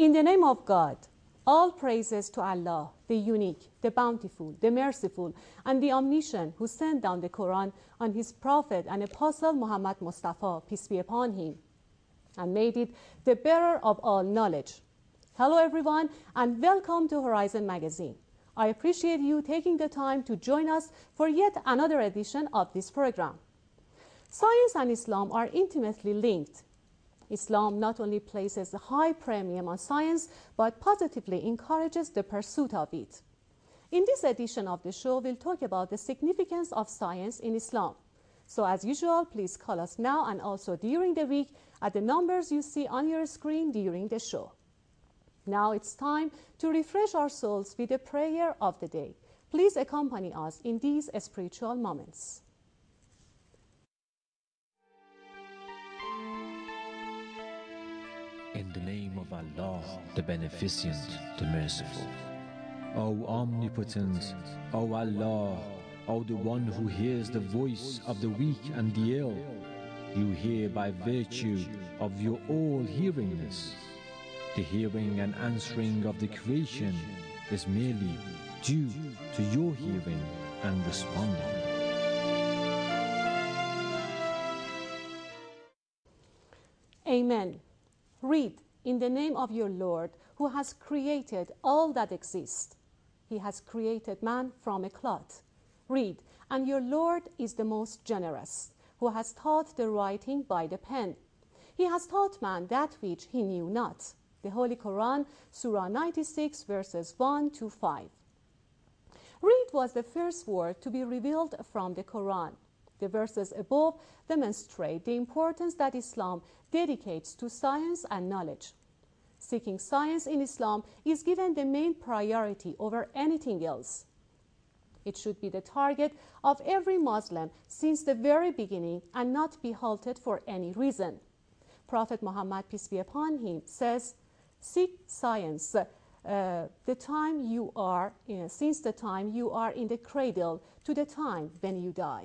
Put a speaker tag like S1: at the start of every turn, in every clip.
S1: In the name of God, all praises to Allah, the unique, the bountiful, the merciful, and the omniscient, who sent down the Quran on his prophet and apostle Muhammad Mustafa, peace be upon him, and made it the bearer of all knowledge. Hello everyone, and welcome to Horizon Magazine. I appreciate you taking the time to join us for yet another edition of this program. Science and Islam are intimately linked. Islam not only places a high premium on science, but positively encourages the pursuit of it. In this edition of the show, we'll talk about the significance of science in Islam. So as usual, please call us now and also during the week at the numbers you see on your screen during the show. Now it's time to refresh our souls with the prayer of the day. Please accompany us in these spiritual moments.
S2: In the name of Allah, the Beneficent, the Merciful. O Omnipotent, O Allah, O the one who hears the voice of the weak and the ill, you hear by virtue of your all-hearingness. The hearing and answering of the creation is merely due to your hearing and responding.
S1: Amen. Read, in the name of your Lord, who has created all that exists. He has created man from a clod. Read, and your Lord is the most generous, who has taught the writing by the pen. He has taught man that which he knew not. The Holy Quran, Surah 96, verses 1 to 5. Read was the first word to be revealed from the Quran. The verses above demonstrate the importance that Islam dedicates to science and knowledge. Seeking science in Islam is given the main priority over anything else. It should be the target of every Muslim since the very beginning and not be halted for any reason. Prophet Muhammad, peace be upon him, says, "Seek science since the time you are in the cradle to the time when you die."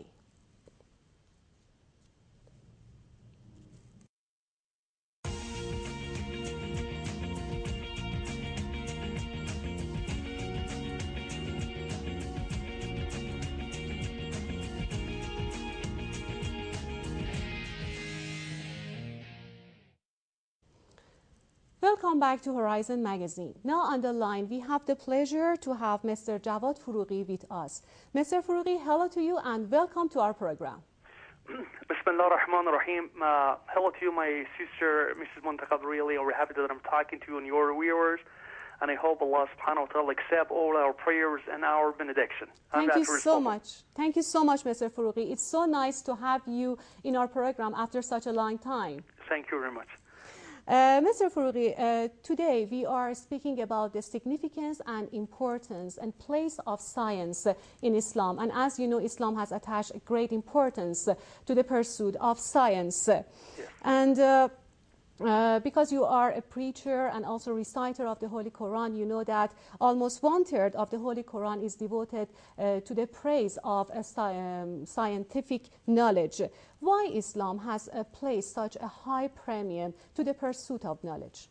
S1: Welcome back to Horizon Magazine. Now on the line, we have the pleasure to have Mr. Jawad Foroughi with us. Mr. Foroughi, hello to you and welcome to our program.
S3: Bismillah ar-Rahman ar-Rahim. Hello to you, my sister, Mrs. Muntakab. Really, we're happy that I'm talking to you and your viewers. And I hope Allah subhanahu wa ta'ala accept all our prayers and our benediction.
S1: Thank you so much. Thank you so much, Mr. Foroughi. It's so nice to have you in our program after such a long time.
S3: Thank you very much.
S1: Mr. Foroughi, today we are speaking about the significance and importance and place of science in Islam. And as you know, Islam has attached great importance to the pursuit of science.
S3: Yes.
S1: And because you are a preacher and also reciter of the Holy Quran, you know that almost 1/3 of the Holy Quran is devoted to the praise of scientific knowledge. Why Islam has placed such a high premium to the pursuit of knowledge?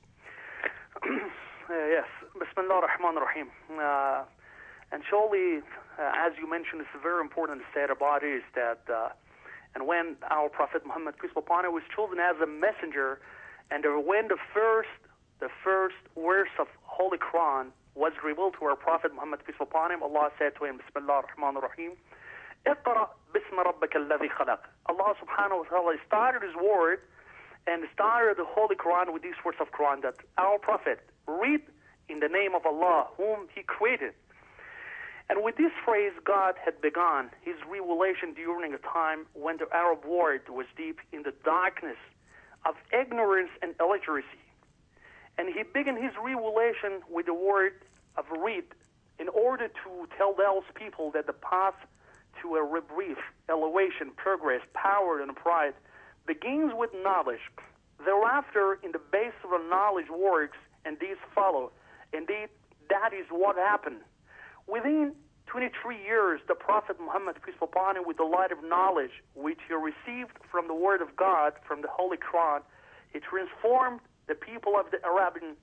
S3: Yes, Bismillah ar-Rahman ar-Rahim. And surely, as you mentioned, it's very important to say about it is that, and when our Prophet Muhammad, peace be upon him, was chosen as a messenger, and when the first verse of Holy Quran was revealed to our Prophet Muhammad, peace be upon him, Allah said to him, Bismillah ar-Rahman ar-Rahim, اقرأ باسم ربك الذي خلق. Allah subhanahu wa ta'ala started his word and started the Holy Quran with these words of Quran that our Prophet read in the name of Allah whom he created. And with this phrase, God had begun his revelation during a time when the Arab world was deep in the darkness of ignorance and illiteracy. And he began his revelation with the word of read in order to tell those people that the path to a rebirth, elevation, progress, power, and pride begins with knowledge. Thereafter, in the base of the knowledge works, and these follow. Indeed, that is what happened. Within 23 years, the Prophet Muhammad, peace be upon him, with the light of knowledge, which he received from the Word of God, from the Holy Quran, he transformed the people of the Arabian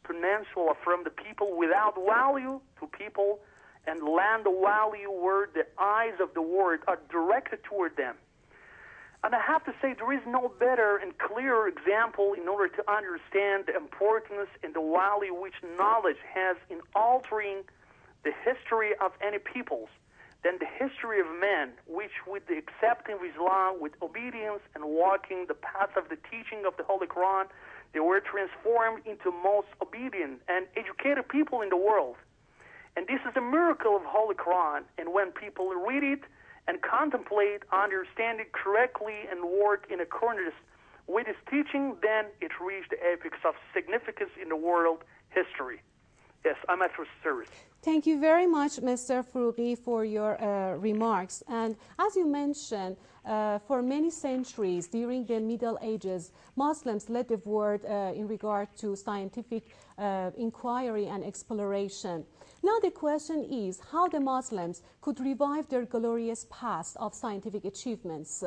S3: peninsula from the people without value to people and land of value where the eyes of the world are directed toward them. And I have to say, there is no better and clearer example in order to understand the importance and the value which knowledge has in altering the history of any peoples than the history of men, which with the accepting of Islam, with obedience and walking the path of the teaching of the Holy Quran, they were transformed into most obedient and educated people in the world. And this is a miracle of Holy Quran, and when people read it and contemplate, understand it correctly, and work in accordance with its teaching, then it reached the apex of significance in the world history. Yes, I'm at your service.
S1: Thank you very much, Mr. Foroughi, for your remarks. And as you mentioned, for many centuries during the Middle Ages, Muslims led the world in regard to scientific inquiry and exploration. Now the question is how the Muslims could revive their glorious past of scientific achievements.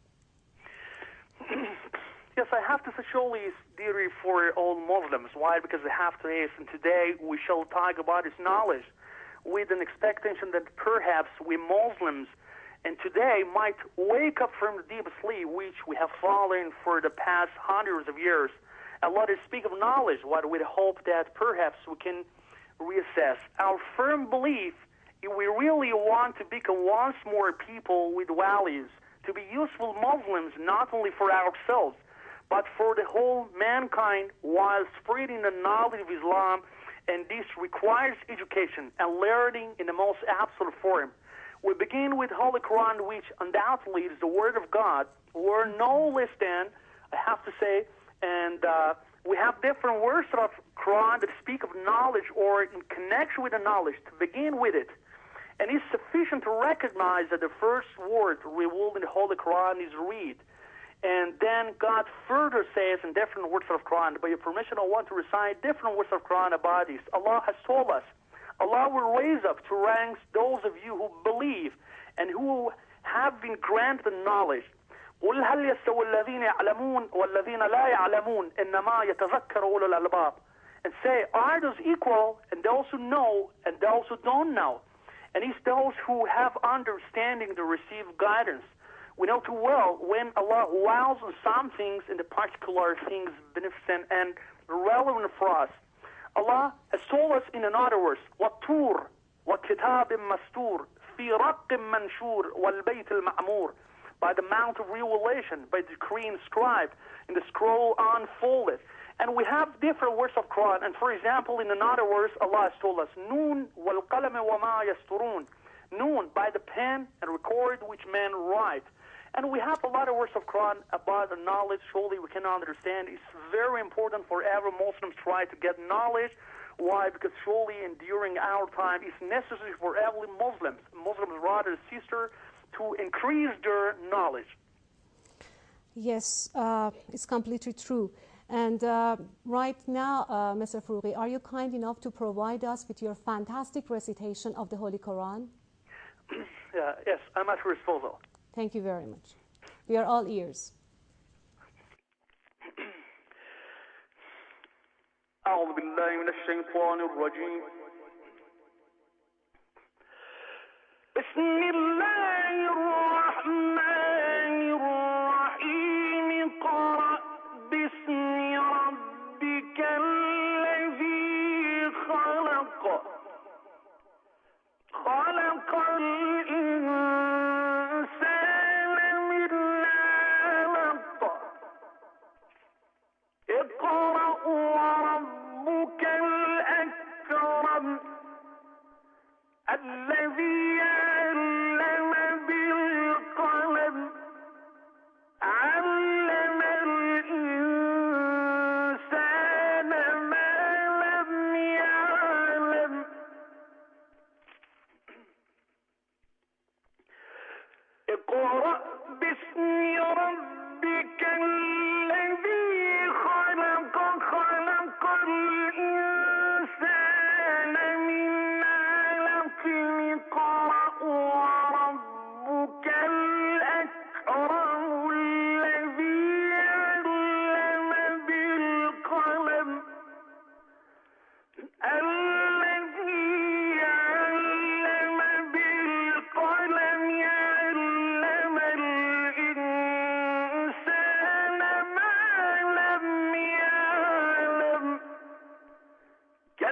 S3: Yes, I have to say surely it's theory for all Muslims. Why? Because they have to ask, and today we shall talk about its knowledge with an expectation that perhaps we Muslims and today might wake up from the deep sleep which we have fallen for the past hundreds of years. And let us speak of knowledge, what with hope that perhaps we can reassess our firm belief if we really want to become once more people with values, to be useful Muslims not only for ourselves, but for the whole mankind while spreading the knowledge of Islam, and this requires education and learning in the most absolute form. We begin with Holy Quran, which undoubtedly is the Word of God. We're no less than, I have to say, and we have different words of Quran that speak of knowledge or in connection with the knowledge to begin with it. And it's sufficient to recognize that the first word revealed in the Holy Quran is read. And then God further says in different words of Quran, by your permission, I want to recite different words of Quran about this. Allah has told us, Allah will raise up to ranks those of you who believe and who have been granted knowledge. قُلْ هَلْ يَسْتَوِي الَّذِينَ يَعْلَمُونَ وَالَّذِينَ لَا يَعْلَمُونَ إِنَّمَا يَتَذَكَّرُ أُولُو الْأَلْبَابِ. And say, are those equal, and those who know and those who don't know? And it's those who have understanding to receive guidance. We know too well when Allah allows some things in the particular things beneficent and relevant for us. Allah has told us in another verse, وَالطُّورِ وَكِتَابٍ مَسْطُورٍ فِي رَقٍّ مَنْشُورٍ وَالْبَيْتِ الْمَعْمُورِ. By the Mount of Revelation, by the decree inscribed, in the scroll unfolded. And we have different words of Quran. And for example, in another verse, Allah has told us, Noon وَالْقَلَمِ وَمَا يَسْطُرُونَ. Noon, by the pen and record which men write. And we have a lot of words of Quran about the knowledge. Surely we can understand. It's very important for every Muslim to try to get knowledge. Why? Because surely and during our time, it's necessary for every Muslim, brother, sister, to increase their knowledge.
S1: Yes, it's completely true. And right now, Mr. Foroughi, are you kind enough to provide us with your fantastic recitation of the Holy Quran?
S3: Yes, I'm at your disposal.
S1: Thank you very much. We are all ears.
S3: أعوذ بالله من الشيطان الرجيم. بسم الله الرحمن الرحيم. قرأ باسم ربك الذي خلق. خلق الإنسان من علق. اقرأ وربك الأكرم الذي علم بالقلم علم الإنسان ما لم يعلم. اقرأ باسم ربك الذي خلق. خلق الإنسان من علق.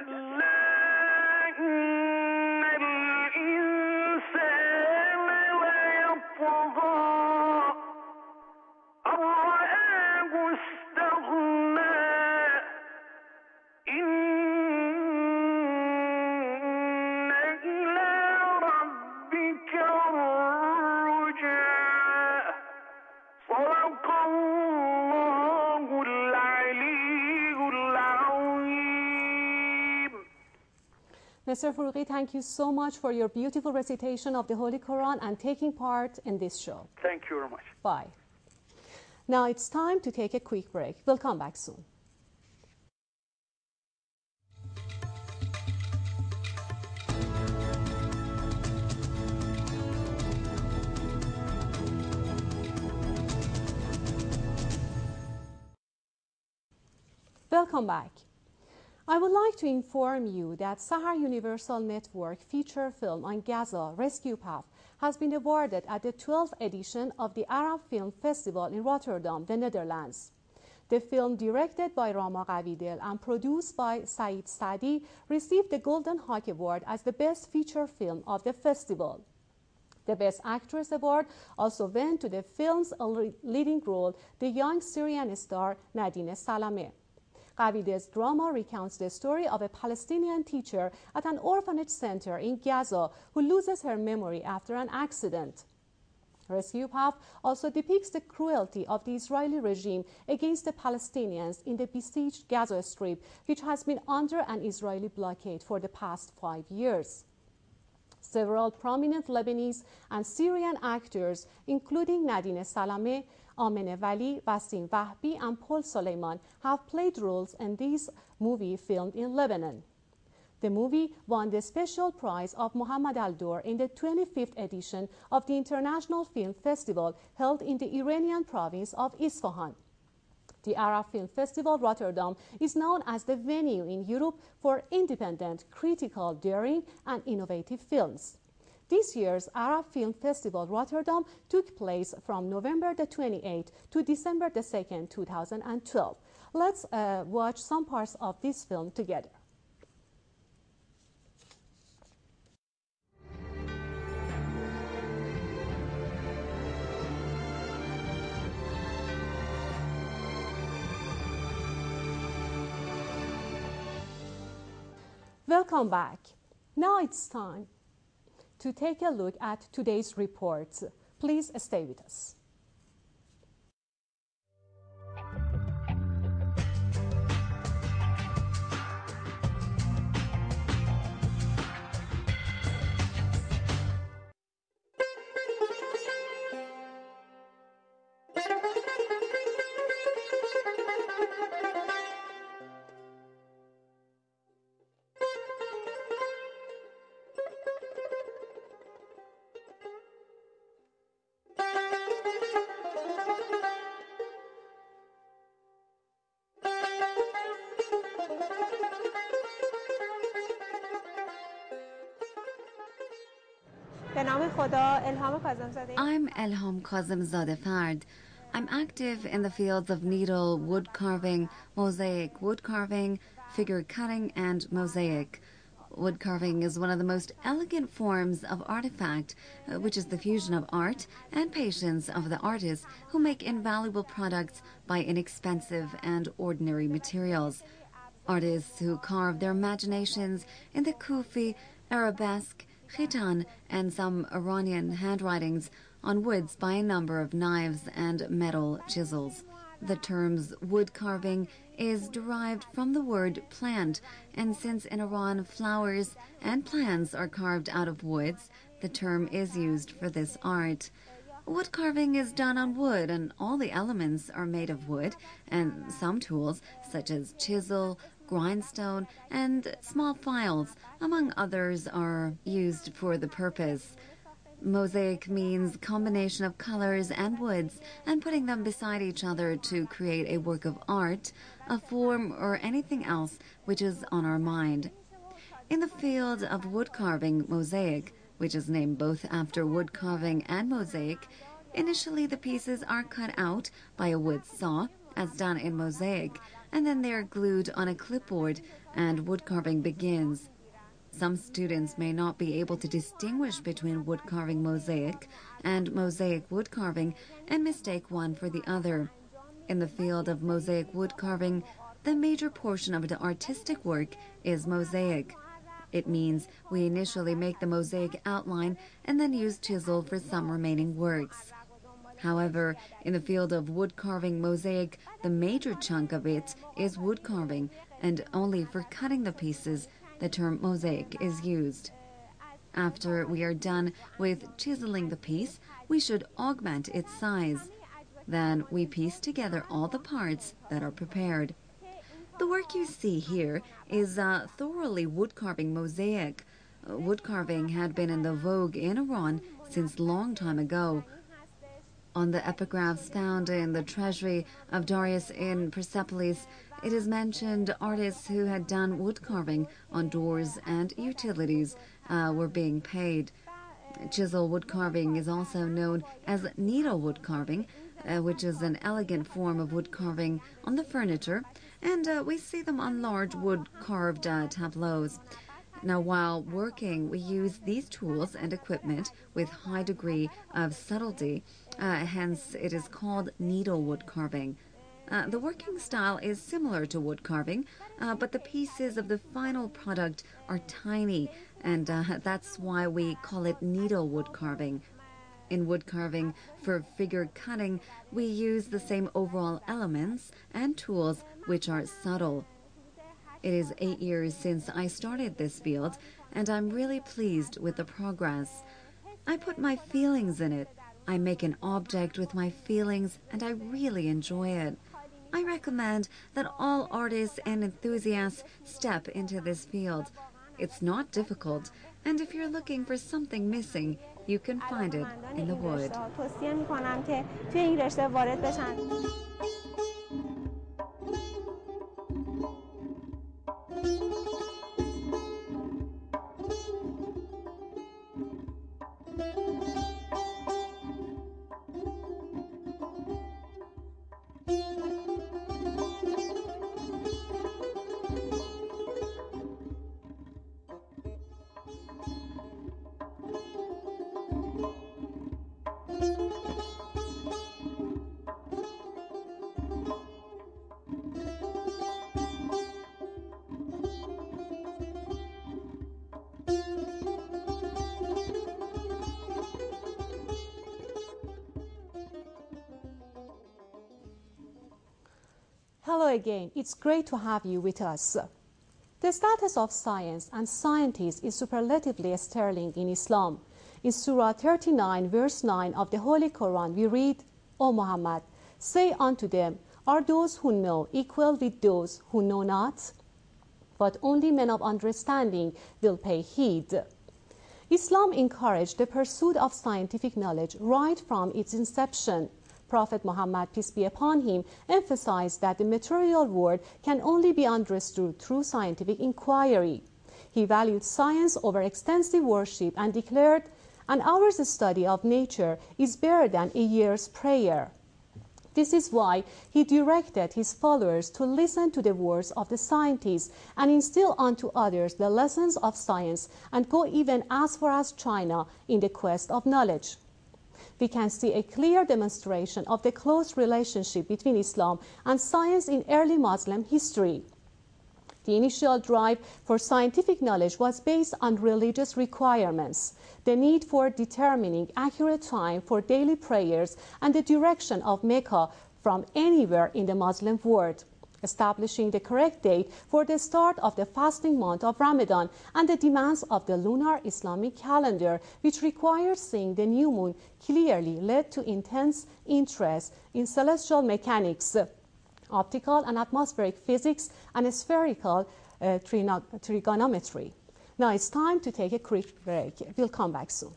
S1: Mr. Fourouqi, thank you so much for your beautiful recitation of the Holy Quran and taking part in this show.
S3: Thank you very much.
S1: Bye. Now it's time to take a quick break. We'll come back soon. Welcome back. I would like to inform you that Sahar Universal Network feature film on Gaza, Rescue Path, has been awarded at the 12th edition of the Arab Film Festival in Rotterdam, the Netherlands. The film, directed by Rama Qavidel and produced by Saeed Sadi, received the Golden Hawk Award as the best feature film of the festival. The Best Actress Award also went to the film's leading role, the young Syrian star Nadine Salameh. Qavidel's drama recounts the story of a Palestinian teacher at an orphanage center in Gaza who loses her memory after an accident. Rescue Path also depicts the cruelty of the Israeli regime against the Palestinians in the besieged Gaza Strip, which has been under an Israeli blockade for the past 5 years. Several prominent Lebanese and Syrian actors, including Nadine Salameh, Amene Vali, Wasim Wahbi, and Paul Soleiman, have played roles in this movie filmed in Lebanon. The movie won the special prize of Mohammad Al-Dor in the 25th edition of the International Film Festival held in the Iranian province of Isfahan. The Arab Film Festival Rotterdam is known as the venue in Europe for independent, critical, daring, and innovative films. This year's Arab Film Festival Rotterdam took place from November the 28th to December the 2nd, 2012. Let's watch some parts of this film together. Welcome back. Now it's time to take a look at today's reports. Please stay with us.
S4: I'm Elham Kazemzadeh Fard. I'm active in the fields of needle wood carving, mosaic wood carving, figure cutting, and mosaic. Wood carving is one of the most elegant forms of artifact, which is the fusion of art and patience of the artists who make invaluable products by inexpensive and ordinary materials. Artists who carve their imaginations in the Kufi, arabesque, khitan, and some Iranian handwritings on woods by a number of knives and metal chisels. The terms wood carving is derived from the word plant, and since in Iran flowers and plants are carved out of woods, the term is used for this art. Wood carving is done on wood, and all the elements are made of wood, and some tools, such as chisel, grindstone, and small files, among others, are used for the purpose. Mosaic means combination of colors and woods and putting them beside each other to create a work of art, a form, or anything else which is on our mind. In the field of wood carving, mosaic, which is named both after wood carving and mosaic, initially the pieces are cut out by a wood saw, as done in mosaic, and then they are glued on a clipboard and wood carving begins. Some students may not be able to distinguish between wood carving mosaic and mosaic wood carving and mistake one for the other. In the field of mosaic wood carving, the major portion of the artistic work is mosaic. It means we initially make the mosaic outline and then use chisel for some remaining works. However, in the field of wood carving mosaic, the major chunk of it is wood carving, and only for cutting the pieces the term mosaic is used. After we are done with chiseling the piece, we should augment its size. Then we piece together all the parts that are prepared. The work you see here is thoroughly wood carving mosaic. Wood carving had been in the vogue in Iran since long time ago. On the epigraphs found in the treasury of Darius in Persepolis, it is mentioned artists who had done wood carving on doors and utilities were being paid. Chisel wood carving is also known as needle wood carving, which is an elegant form of wood carving on the furniture, and we see them on large wood-carved tableaus. Now, while working, we use these tools and equipment with high degree of subtlety, hence it is called needle wood carving. The working style is similar to wood carving, but the pieces of the final product are tiny, and that's why we call it needle wood carving. In wood carving, for figure cutting, we use the same overall elements and tools which are subtle. It is 8 years since I started this field, and I'm really pleased with the progress. I put my feelings in it. I make an object with my feelings, and I really enjoy it. I recommend that all artists and enthusiasts step into this field. It's not difficult, and if you're looking for something missing, you can find it in the wood.
S1: Hello again. It's great to have you with us. The status of science and scientists is superlatively sterling in Islam. In Surah 39, verse 9 of the Holy Quran, we read, O Muhammad, say unto them, are those who know equal with those who know not? But only men of understanding will pay heed. Islam encouraged the pursuit of scientific knowledge right from its inception. Prophet Muhammad, peace be upon him, emphasized that the material world can only be understood through scientific inquiry. He valued science over extensive worship and declared, an hour's study of nature is better than a year's prayer. This is why he directed his followers to listen to the words of the scientists and instill unto others the lessons of science and go even as far as China in the quest of knowledge. We can see a clear demonstration of the close relationship between Islam and science in early Muslim history. The initial drive for scientific knowledge was based on religious requirements, the need for determining accurate time for daily prayers and the direction of Mecca from anywhere in the Muslim world, establishing the correct date for the start of the fasting month of Ramadan and the demands of the lunar Islamic calendar, which requires seeing the new moon clearly, led to intense interest in celestial mechanics, optical and atmospheric physics, and spherical trigonometry. Now it's time to take a quick break. We'll come back soon.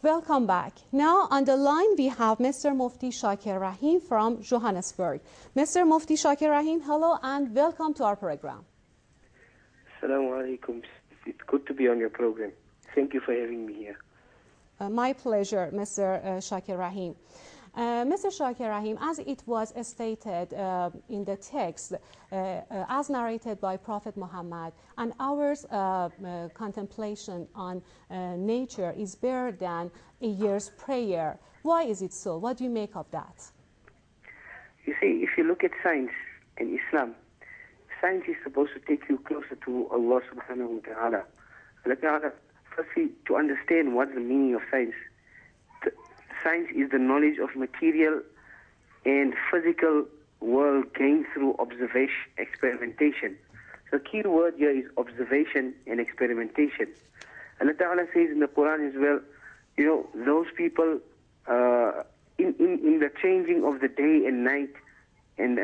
S1: Welcome back. Now on the line we have Mr. Mufti Shakir Rahim from Johannesburg. Mr. Mufti Shakir Rahim, hello and welcome to our program.
S5: Assalamu alaikum. It's good to be on your program. Thank you for having me here.
S1: My pleasure, Mr. Shakir Rahim. Mr. Shakir Rahim, as it was stated in the text, as narrated by Prophet Muhammad, and our contemplation on nature is better than a year's prayer. Why is it so? What do you make of that?
S5: You see, if you look at science and Islam, science is supposed to take you closer to Allah subhanahu wa ta'ala. Allah ta'ala, firstly, to understand what's the meaning of science. Science is the knowledge of material and physical world gained through observation, experimentation. So the key word here is observation and experimentation. Allah Ta'ala says in the Quran as well, you know, those people in the changing of the day and night, and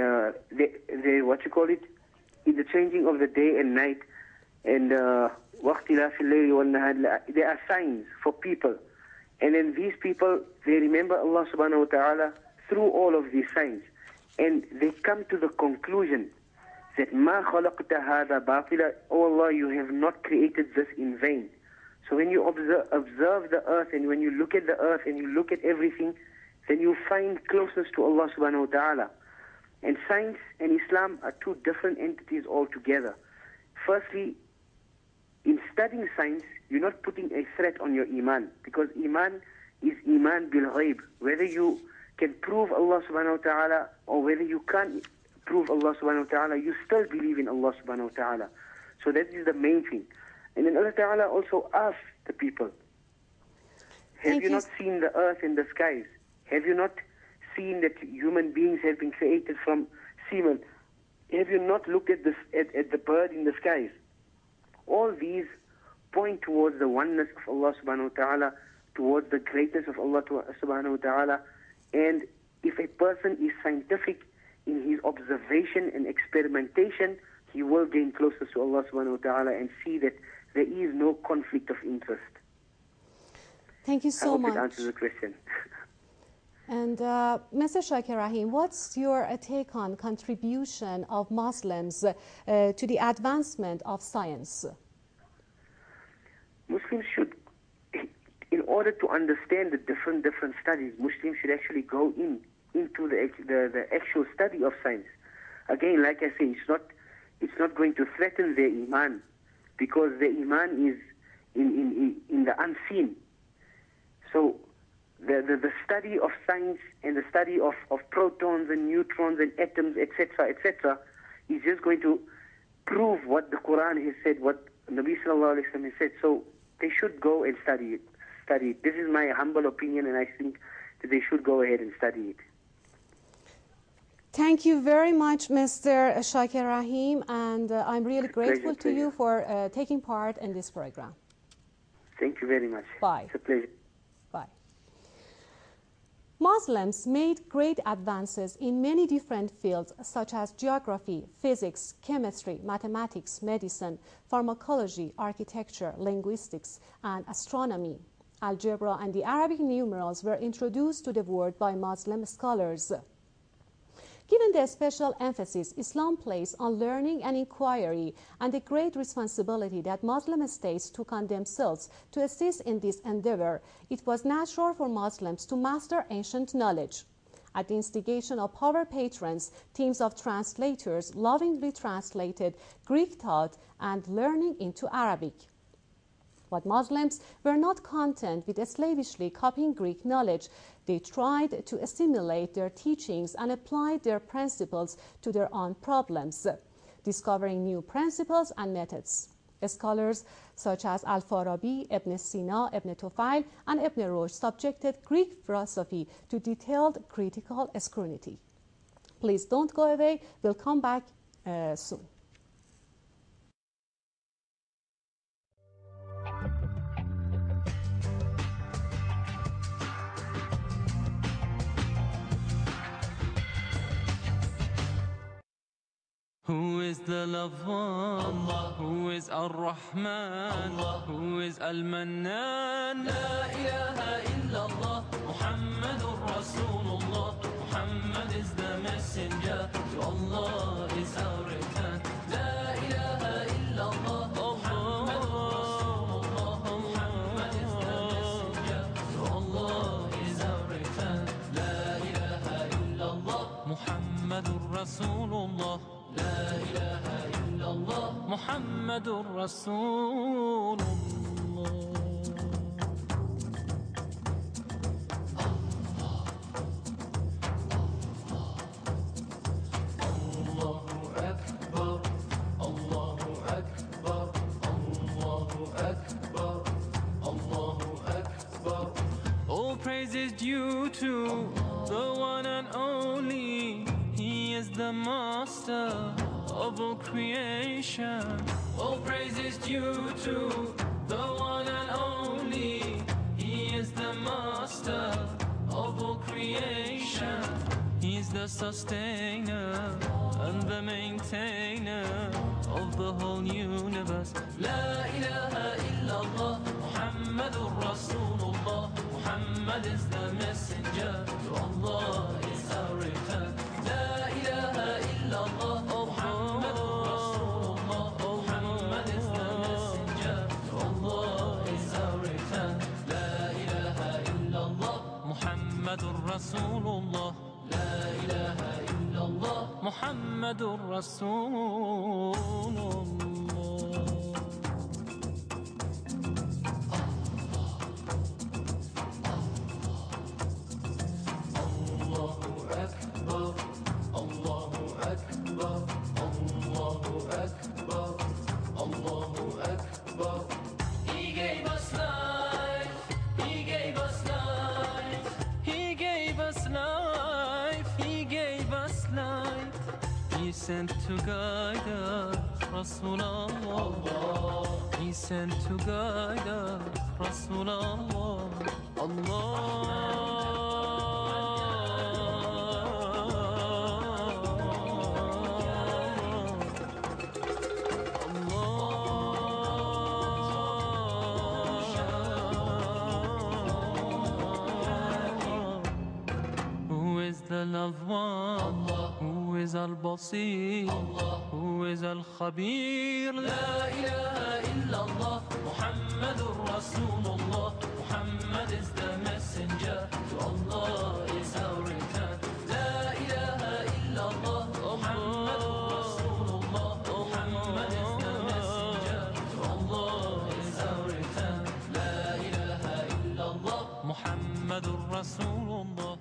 S5: they what you call it, in the changing of the day and night, and وَاخْتِلَافِ اللَّيْلِ وَالنَّهَارِ, there are signs for people. And then these people, they remember Allah subhanahu wa ta'ala through all of these signs. And they come to the conclusion that مَا خَلَقْتَ هَذَا بَاطِلًا, oh Allah, you have not created this in vain. So when you observe the earth, and when you look at the earth and you look at everything, then you find closeness to Allah subhanahu wa ta'ala. And science and Islam are two different entities altogether. Firstly, in studying science, you're not putting a threat on your iman, because iman is iman bil ghaib. Whether you can prove Allah subhanahu wa ta'ala or whether you can't prove Allah subhanahu wa ta'ala, you still believe in Allah subhanahu wa ta'ala. So that is the main thing. And then Allah ta'ala also asked the people, have you not seen the earth and the skies? Have you not seen that human beings have been created from semen? Have you not looked at the bird in the skies? All these point towards the oneness of Allah subhanahu wa ta'ala, towards the greatness of Allah subhanahu wa ta'ala. And if a person is scientific in his observation and experimentation, he will gain closer to Allah subhanahu wa ta'ala and see that there is no conflict of interest.
S1: Thank you so much.
S5: I hope it answers the question.
S1: And Mr. Shakir Rahim, what's your take on contribution of Muslims to the advancement of science?
S5: Muslims should, in order to understand the different studies, Muslims should actually go into the actual study of science. Again, like I say, it's not going to threaten their iman, because their iman is in the unseen. So the study of science and the study of protons and neutrons and atoms, etc., is just going to prove what the Quran has said, what Nabi sallallahu alaihi wasallam has said. So they should go and study it. This is my humble opinion, and I think that they should go ahead and study it.
S1: Thank you very much, Mr. Shakir Rahim, and I'm really grateful to you for taking part in this program.
S5: Thank you very much.
S1: Bye.
S5: It's a pleasure.
S1: Bye. Muslims made great advances in many different fields such as geography, physics, chemistry, mathematics, medicine, pharmacology, architecture, linguistics, and astronomy. Algebra and the Arabic numerals were introduced to the world by Muslim scholars. Given the special emphasis Islam placed on learning and inquiry and the great responsibility that Muslim states took on themselves to assist in this endeavor, it was natural for Muslims to master ancient knowledge. At the instigation of power patrons, teams of translators lovingly translated Greek thought and learning into Arabic. But Muslims were not content with slavishly copying Greek knowledge. They tried to assimilate their teachings and applied their principles to their own problems, discovering new principles and methods. Scholars such as Al-Farabi, Ibn Sina, Ibn Tufayl, and Ibn Rushd subjected Greek philosophy to detailed critical scrutiny. Please don't go away. We'll come back soon.
S6: Who is the loved one? Allah. Who is Ar-Rahman? Allah. Who is Al-Mannan? La ilaha illallah, Muhammadur Rasulullah. Muhammad is the messenger, to Allah is our return. La ilaha illallah, Muhammadur Rasulullah. Muhammad is the messenger, to Allah is our return. La ilaha illallah, Muhammadur Rasulullah. لا إله إلا الله محمد رسول الله. الله أكبر الله أكبر الله أكبر الله أكبر. All praise is due to the one and only. He is the master of all creation. All praise is due to the one and only. He is the master of all creation. He is the sustainer and the maintainer of the whole universe. La ilaha illallah, Muhammadur Rasulullah. Muhammad is the messenger, to Allah is our return. La ilaha illallah, Muhammadur Rasulullah. Muhammad is the messenger, to Allah is our return. La ilaha illallah, Muhammadur Rasulullah. La ilaha illallah, Muhammadur Rasulullah. Sent to guide us, Rasulullah. He sent to guide us, Rasulullah. Allah. Who is the loved one? Allah. Who is Al-Basir? Allah. Who is Al-Khabir? La ilaha illallah, Muhammadur Rasulullah. Muhammad is the messenger, to Allah is our return. La ilaha illallah, Muhammadur Rasulullah. Muhammad is the messenger, to Allah is our return. La ilaha illallah, Muhammadur Rasulullah.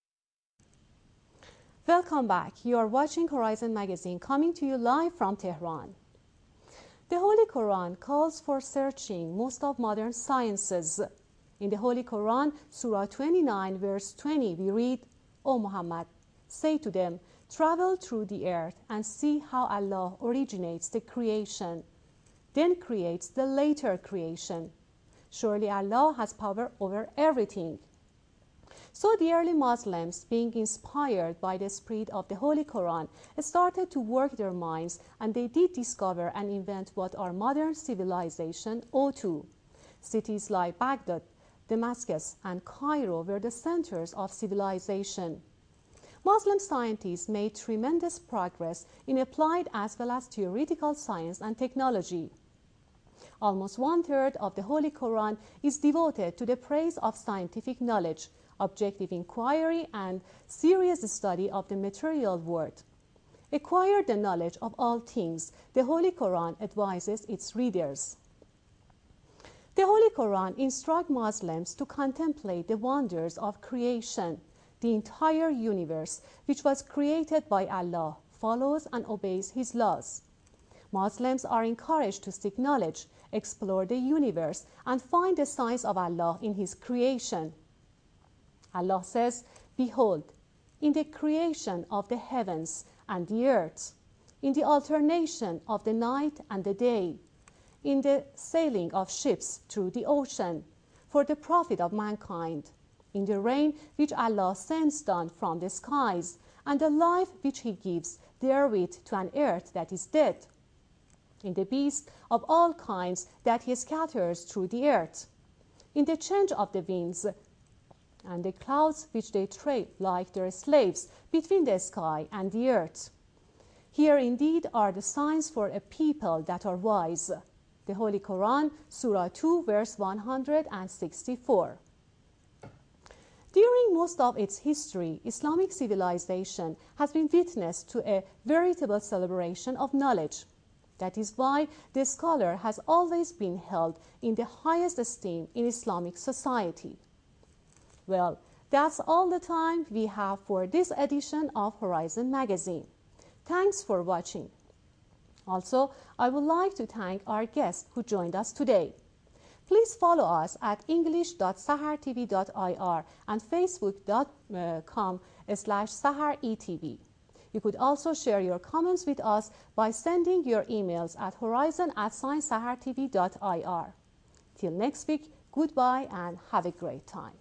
S1: Welcome back. You are watching Horizon Magazine, coming to you live from Tehran. The Holy Quran calls for searching most of modern sciences. In the Holy Quran, Surah 29, verse 20, we read, O Muhammad, say to them, travel through the earth and see how Allah originates the creation, then creates the later creation. Surely Allah has power over everything. So the early Muslims, being inspired by the spirit of the Holy Quran, started to work their minds, and they did discover and invent what our modern civilization owed to. Cities like Baghdad, Damascus, and Cairo were the centers of civilization. Muslim scientists made tremendous progress in applied as well as theoretical science and technology. Almost 1/3 of the Holy Quran is devoted to the praise of scientific knowledge, objective inquiry, and serious study of the material world. Acquire the knowledge of all things, the Holy Quran advises its readers. The Holy Quran instructs Muslims to contemplate the wonders of creation. The entire universe, which was created by Allah, follows and obeys His laws. Muslims are encouraged to seek knowledge, explore the universe, and find the signs of Allah in His creation. Allah says, behold, in the creation of the heavens and the earth, in the alternation of the night and the day, in the sailing of ships through the ocean, for the profit of mankind, in the rain which Allah sends down from the skies, and the life which He gives therewith to an earth that is dead, in the beasts of all kinds that he scatters through the earth, in the change of the winds, and the clouds which they trail like their slaves between the sky and the earth. Here indeed are the signs for a people that are wise. The Holy Quran, Surah 2, verse 164. During most of its history, Islamic civilization has been witness to a veritable celebration of knowledge. That is why the scholar has always been held in the highest esteem in Islamic society. Well, that's all the time we have for this edition of Horizon Magazine. Thanks for watching. Also, I would like to thank our guest who joined us today. Please follow us at english.sahartv.ir and facebook.com/saharetv. You could also share your comments with us by sending your emails at horizon@sahartv.ir. Till next week, goodbye and have a great time.